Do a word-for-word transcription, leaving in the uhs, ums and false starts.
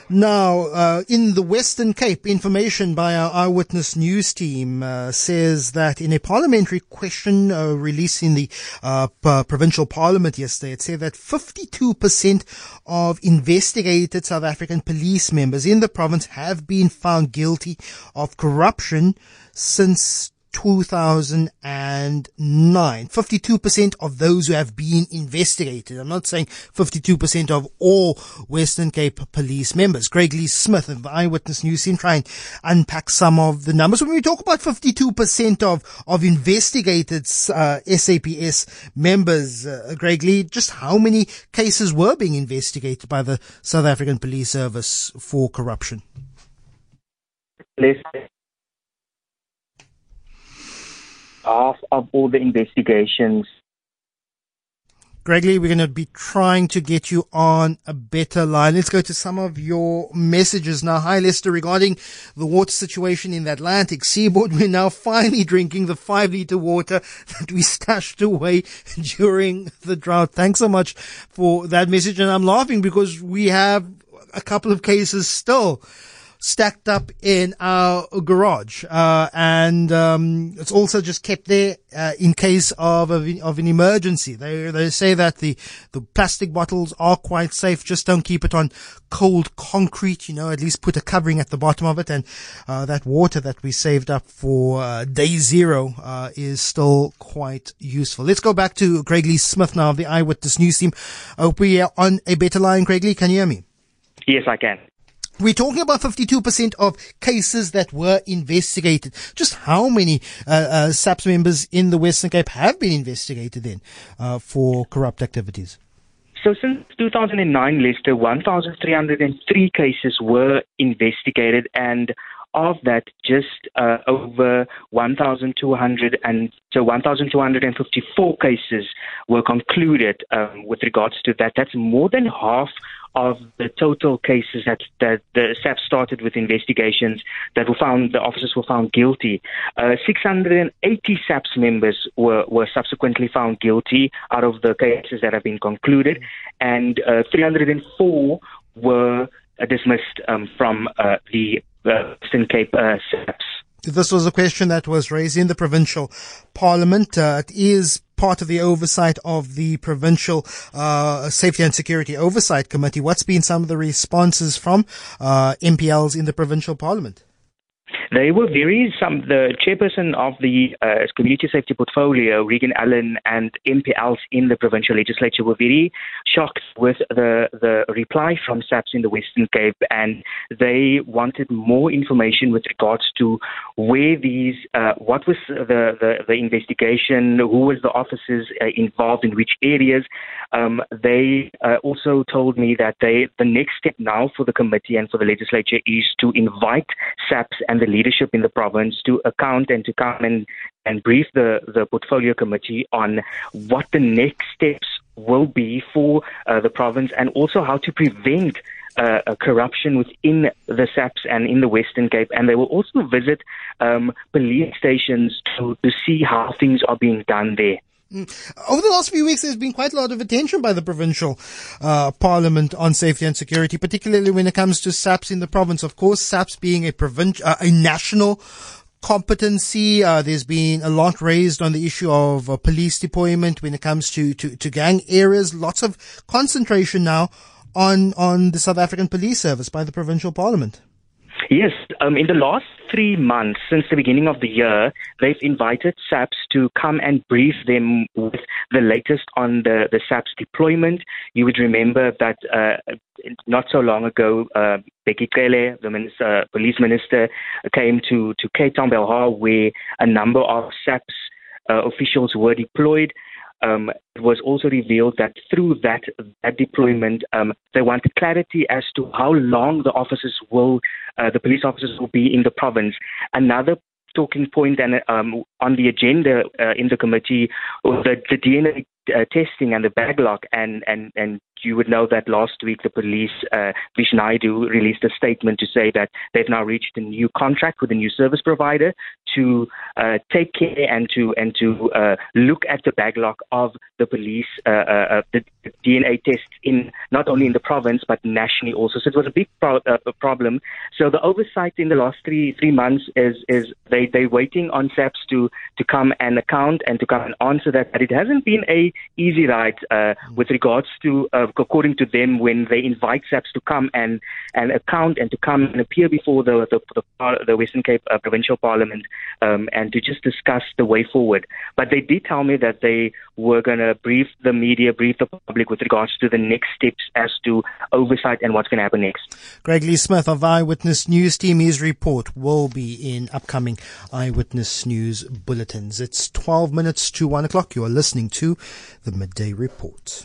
Now, uh, in the Western Cape, information by our Eyewitness News team uh, says that in a parliamentary question uh, released in the uh, p- provincial parliament yesterday, it said that fifty-two percent of investigated South African police members in the province have been found guilty of corruption since two thousand nine. fifty-two percent of those who have been investigated. I'm not saying fifty-two percent of all Western Cape police members. Greg Lee Smith of the Eyewitness News team try and unpack some of the numbers. When we talk about fifty-two percent of, of investigated uh, S A P S members, uh, Greg Lee, just how many cases were being investigated by the South African Police Service for corruption? Less half of all the investigations. Gregory, we're going to be trying to get you on a better line. Let's go to some of your messages now. Hi, Lester. Regarding the water situation in the Atlantic seaboard, we're now finally drinking the five litre water that we stashed away during the drought. Thanks so much for that message. And I'm laughing because we have a couple of cases still stacked up in our garage, uh, and um, it's also just kept there uh, in case of a, of an emergency. They they say that the the plastic bottles are quite safe. Just don't keep it on cold concrete. You know, at least put a covering at the bottom of it. And uh, that water that we saved up for uh, day zero uh, is still quite useful. Let's go back to Greg Lee Smith now of the Eyewitness News team. I hope we are on a better line. Greg Lee, can you hear me? Yes, I can. We're talking about fifty-two percent of cases that were investigated. Just how many uh, uh, SAPS members in the Western Cape have been investigated then uh, for corrupt activities? So since two thousand nine, Lester, one thousand three hundred three cases were investigated, and of that, just uh, over one thousand two hundred and so one thousand two hundred fifty-four cases were concluded um, with regards to that. That's more than half of the total cases that, that the SAPS started with investigations that were found, the officers were found guilty. Uh, six hundred eighty SAPS members were, were subsequently found guilty out of the cases that have been concluded, and uh, three hundred four were uh, dismissed um, from uh, the uh, Western Cape uh, SAPS. This was a question that was raised in the provincial parliament. Uh, it is part of the oversight of the provincial uh, safety and security oversight committee. What's been some of the responses from uh, M P Ls in the provincial parliament? They were very, some, the chairperson of the uh, Community Safety Portfolio, Regan Allen, and M P Ls in the provincial legislature were very shocked with the, the reply from SAPS in the Western Cape, and they wanted more information with regards to where these, uh, what was the, the, the investigation, who was the officers uh, involved in which areas. Um, they uh, also told me that they, the next step now for the committee and for the legislature is to invite SAPS and the leadership in the province to account and to come and, and brief the, the portfolio committee on what the next steps will be for uh, the province, and also how to prevent uh, corruption within the SAPS and in the Western Cape. And they will also visit um, police stations to, to see how things are being done there. Over the last few weeks, there's been quite a lot of attention by the provincial uh, parliament on safety and security, particularly when it comes to SAPS in the province. Of course, SAPS being a provincial, uh, a national competency. Uh, there's been a lot raised on the issue of uh, police deployment when it comes to, to, to gang areas. Lots of concentration now on, on the South African Police Service by the provincial parliament. Yes, um, in the last three months, since the beginning of the year, they've invited SAPS to come and brief them with the latest on the, the SAPS deployment. You would remember that uh, not so long ago, uh, Becky Cele, the minister, uh, police minister, came to, to Cape Town, Belhar, where a number of SAPS uh, officials were deployed. Um, it was also revealed that through that, that deployment, um, they wanted clarity as to how long the officers will, uh, the police officers will be in the province. Another talking point and um, on the agenda uh, in the committee was the, the D N A uh, testing and the backlog and, and, and you would know that last week the police, uh, Vish Naidu, released a statement to say that they've now reached a new contract with a new service provider to uh, take care and to and to uh, look at the backlog of the police, uh, uh, the D N A tests in not only in the province but nationally also. So it was a big pro- uh, problem. So the oversight in the last three three months is is they they waiting on SAPS to to come and account and to come and answer that. But it hasn't been a easy ride uh, with regards to uh, according to them when they invite SAPS to come and and account and to come and appear before the the, the, the Western Cape uh, Provincial Parliament um, and to just discuss the way forward. But they did tell me that they were going to brief the media, brief the public with regards to the next steps as to oversight and what's going to happen next. Greg Lee Smith of Eyewitness News Team. His report will be in upcoming Eyewitness News bulletins. It's twelve minutes to one o'clock. You are listening to the Midday Report.